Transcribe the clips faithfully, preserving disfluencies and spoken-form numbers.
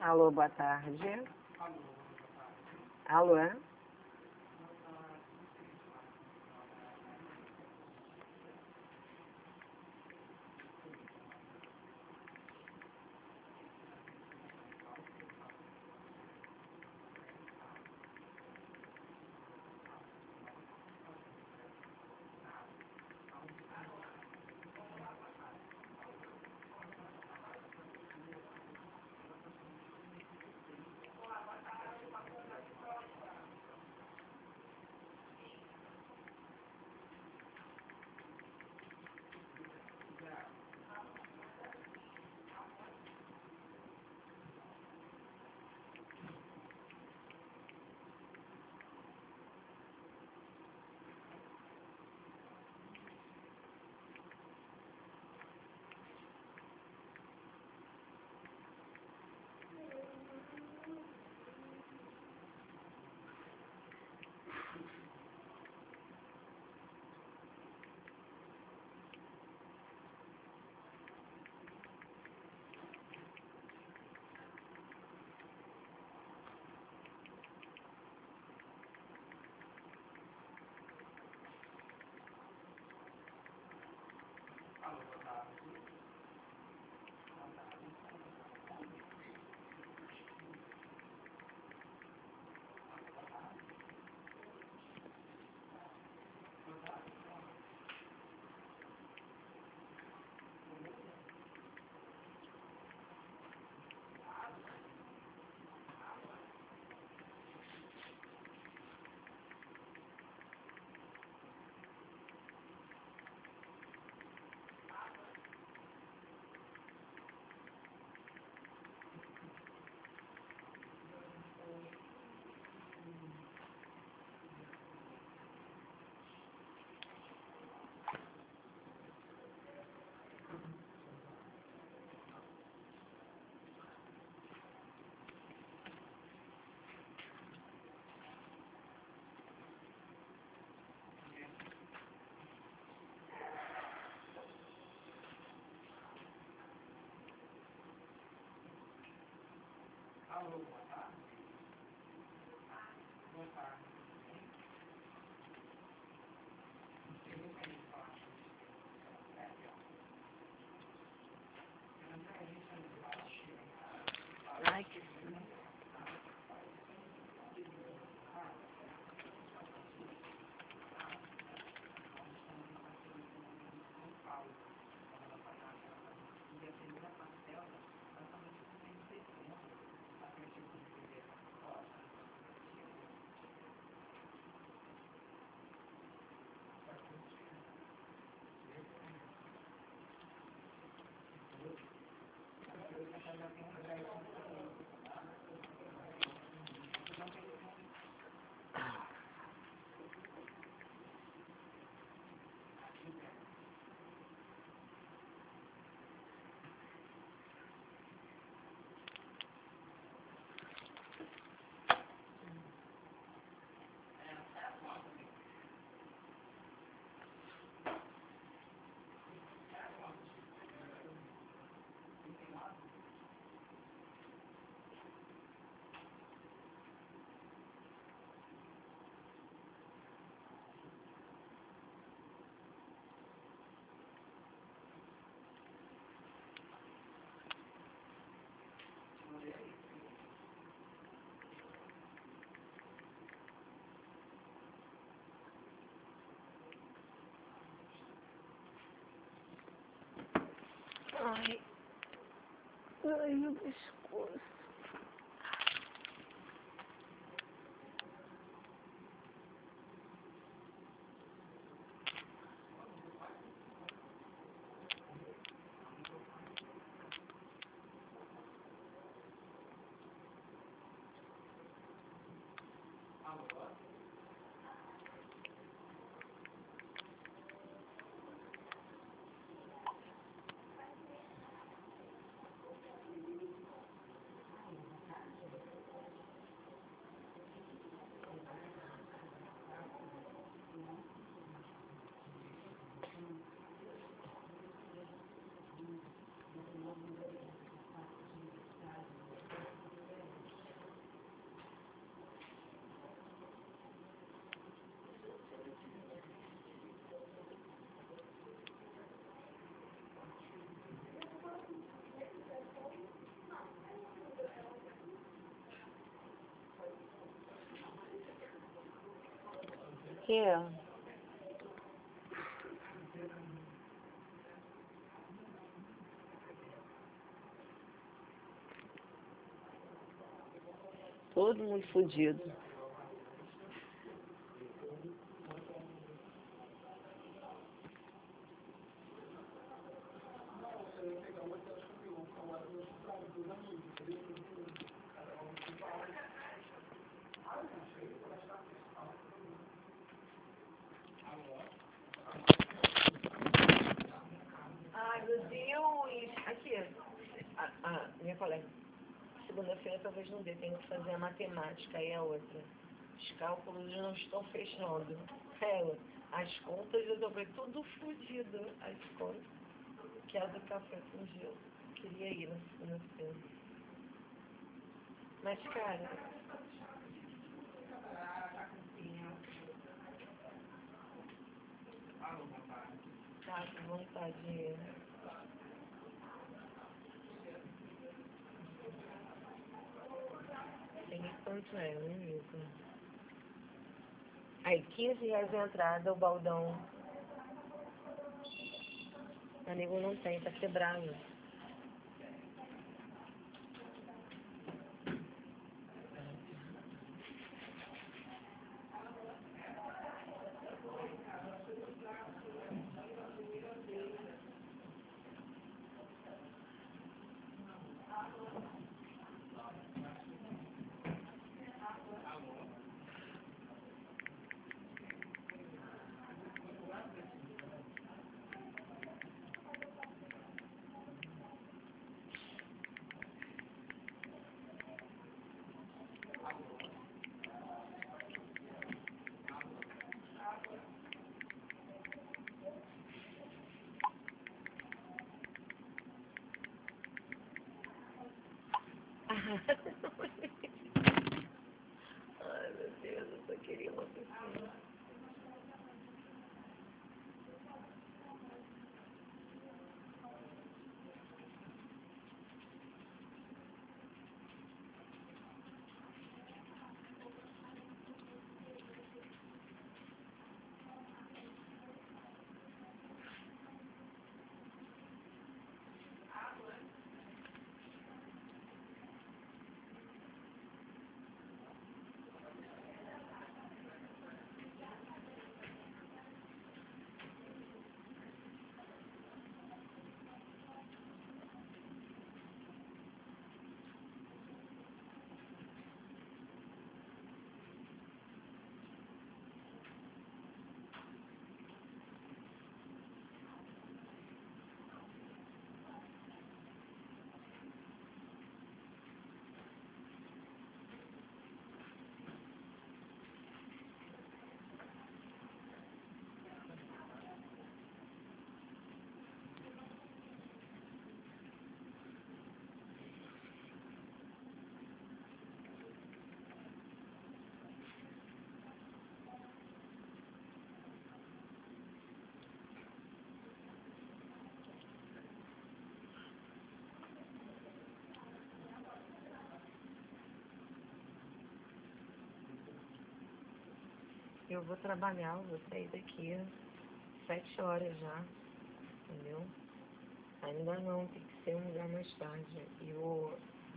Alô, boa tarde. Alô? Alô, boa tarde. Boa tarde. Eu gostaria de falar com você. Eu não sei se eu baixo. Ai, que... Ai, ai, meu pescoço. Que? Todo mundo fudido. Ai, meu Deus! Aqui, a, a minha colega. Segunda-feira talvez não dê, tenho que fazer a matemática, aí a outra. Os cálculos não estão fechando. Ela, as contas eu tô vendo tudo fodido. As contas. Que é do café com gelo. Queria ir na segunda-feira. Mas, cara. Tá com vontade de ir. Tem quanto é, um livro. Aí, quinze reais a entrada, o baldão. Amigo não tem, tá quebrado. Ai, meu Deus, eu só queria uma piscina. Eu vou trabalhar, eu vou sair daqui sete horas já, entendeu? Ainda não, tem que ser um lugar mais tarde. E vou...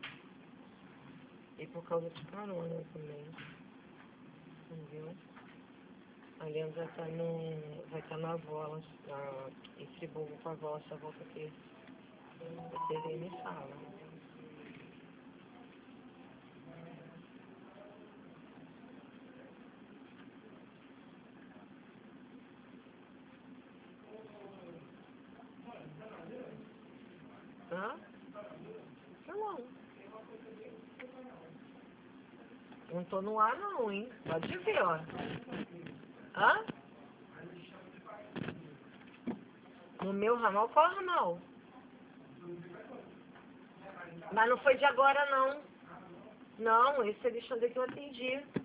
E por causa de carona também, entendeu? A Leandra já tá no... vai estar na avó, ela, na... em Friburgo com a avó, só volta aqui. Vocês aí me falam. Hã? Tá bom. Não tô no ar não, hein? Pode ver, ó. Hã? No meu ramal, qual ramal? Mas não foi de agora, não. Não, esse Alexandre que eu atendi.